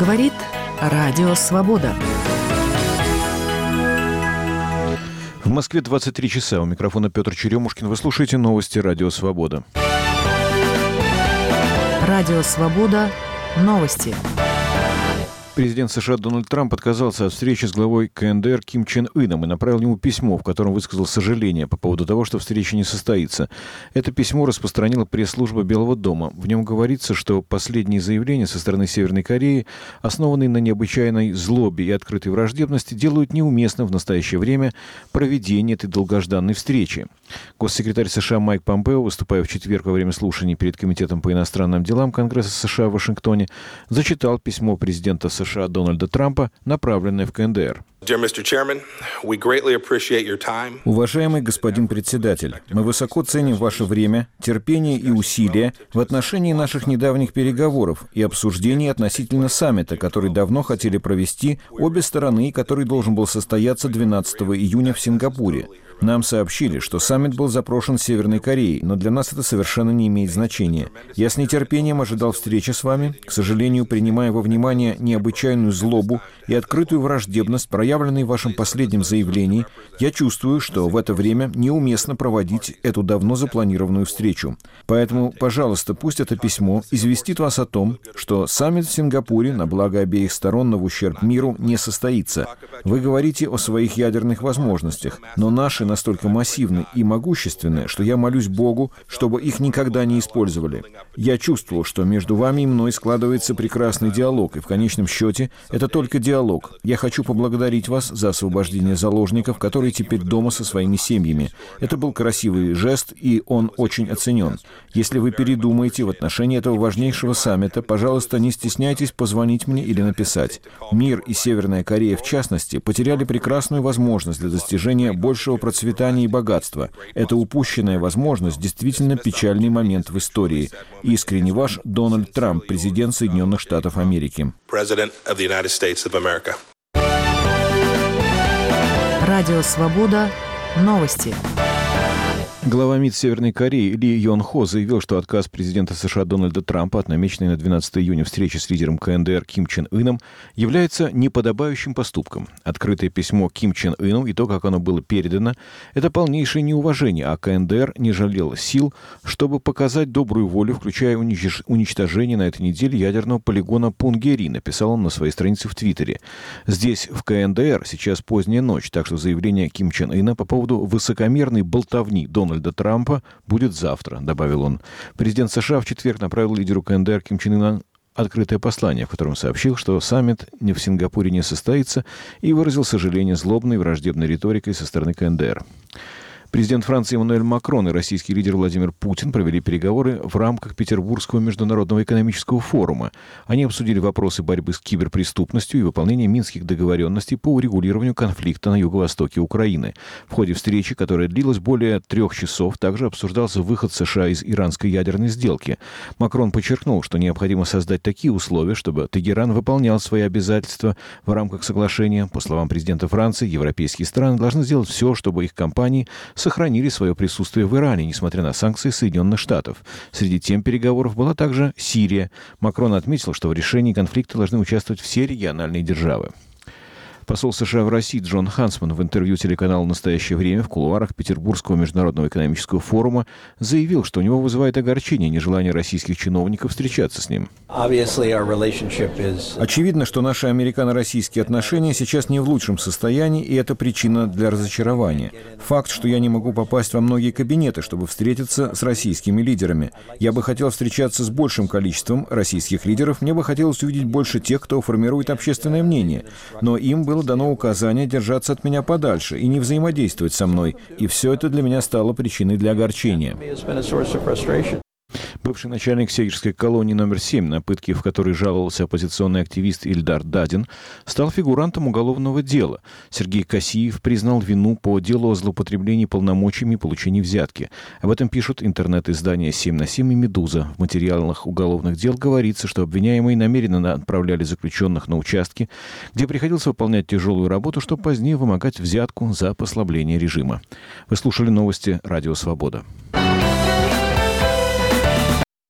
Говорит Радио Свобода. В Москве 23 часа. У микрофона Петр Черемушкин. Вы слушаете новости Радио Свобода. Радио Свобода. Новости. Президент США Дональд Трамп отказался от встречи с главой КНДР Ким Чен Ыном и направил ему письмо, в котором высказал сожаление по поводу того, что встреча не состоится. Это письмо распространила пресс-служба Белого дома. В нем говорится, что последние заявления со стороны Северной Кореи, основанные на необычайной злобе и открытой враждебности, делают неуместным в настоящее время проведение этой долгожданной встречи. Госсекретарь США Майк Помпео, выступая в четверг во время слушаний перед Комитетом по иностранным делам Конгресса США в Вашингтоне, зачитал письмо президента США Дональда Трампа, направленное в КНДР. Уважаемый господин председатель, мы высоко ценим ваше время, терпение и усилия в отношении наших недавних переговоров и обсуждений относительно саммита, который давно хотели провести обе стороны и который должен был состояться 12 июня в Сингапуре. Нам сообщили, что саммит был запрошен Северной Кореей, но для нас это совершенно не имеет значения. Я с нетерпением ожидал встречи с вами, к сожалению, принимая во внимание необычайную злобу и открытую враждебность, проявленные в вашем последнем заявлении, я чувствую, что в это время неуместно проводить эту давно запланированную встречу. Поэтому, пожалуйста, пусть это письмо известит вас о том, что саммит в Сингапуре на благо обеих сторон, но в ущерб миру, не состоится. Вы говорите о своих ядерных возможностях, но наши настолько массивны и могущественны, что я молюсь Богу, чтобы их никогда не использовали. Я чувствовал, что между вами и мной складывается прекрасный диалог, и в конечном счете это только диалог. Я хочу поблагодарить вас за освобождение заложников, которые теперь дома со своими семьями. Это был красивый жест, и он очень оценен. Если вы передумаете в отношении этого важнейшего саммита, пожалуйста, не стесняйтесь позвонить мне или написать. Мир и Северная Корея, в частности, потеряли прекрасную возможность для достижения большего процветания и богатства. Это упущенная возможность, действительно печальный момент в истории. Искренне ваш Дональд Трамп, президент Соединенных Штатов Америки. Радио Свобода. Новости. Глава МИД Северной Кореи Ли Йон Хо заявил, что отказ президента США Дональда Трампа от намеченной на 12 июня встречи с лидером КНДР Ким Чен Ыном является неподобающим поступком. Открытое письмо Ким Чен Ыну и то, как оно было передано, это полнейшее неуважение, а КНДР не жалела сил, чтобы показать добрую волю, включая уничтожение на этой неделе ядерного полигона Пунгери, написал он на своей странице в Твиттере. Здесь, в КНДР, сейчас поздняя ночь, так что заявление Ким Чен Ына по поводу высокомерной болтовни Дональда Трампа будет завтра, добавил он. Президент США в четверг направил лидеру КНДР Ким Чен Ыну открытое послание, в котором сообщил, что саммит в Сингапуре не состоится, и выразил сожаление злобной и враждебной риторикой со стороны КНДР. Президент Франции Эммануэль Макрон и российский лидер Владимир Путин провели переговоры в рамках Петербургского международного экономического форума. Они обсудили вопросы борьбы с киберпреступностью и выполнения минских договоренностей по урегулированию конфликта на юго-востоке Украины. В ходе встречи, которая длилась более 3 часов, также обсуждался выход США из иранской ядерной сделки. Макрон подчеркнул, что необходимо создать такие условия, чтобы Тегеран выполнял свои обязательства в рамках соглашения. По словам президента Франции, европейские страны должны сделать все, чтобы их компании сохранили свое присутствие в Иране, несмотря на санкции Соединенных Штатов. Среди тем переговоров была также Сирия. Макрон отметил, что в решении конфликта должны участвовать все региональные державы. Посол США в России Джон Хансман в интервью телеканалу «Настоящее время» в кулуарах Петербургского международного экономического форума заявил, что у него вызывает огорчение нежелание российских чиновников встречаться с ним. Очевидно, что наши американо-российские отношения сейчас не в лучшем состоянии, и это причина для разочарования. Факт, что я не могу попасть во многие кабинеты, чтобы встретиться с российскими лидерами. Я бы хотел встречаться с большим количеством российских лидеров, мне бы хотелось увидеть больше тех, кто формирует общественное мнение. Но им было дано указание держаться от меня подальше и не взаимодействовать со мной, и все это для меня стало причиной для огорчения. Бывший начальник сибирской колонии номер 7, на пытки в которой жаловался оппозиционный активист Ильдар Дадин, стал фигурантом уголовного дела. Сергей Косиев признал вину по делу о злоупотреблении полномочиями и получении взятки. Об этом пишут интернет-издания «7 на 7» и «Медуза». В материалах уголовных дел говорится, что обвиняемые намеренно отправляли заключенных на участки, где приходилось выполнять тяжелую работу, чтобы позднее вымогать взятку за послабление режима. Вы слушали новости «Радио Свобода».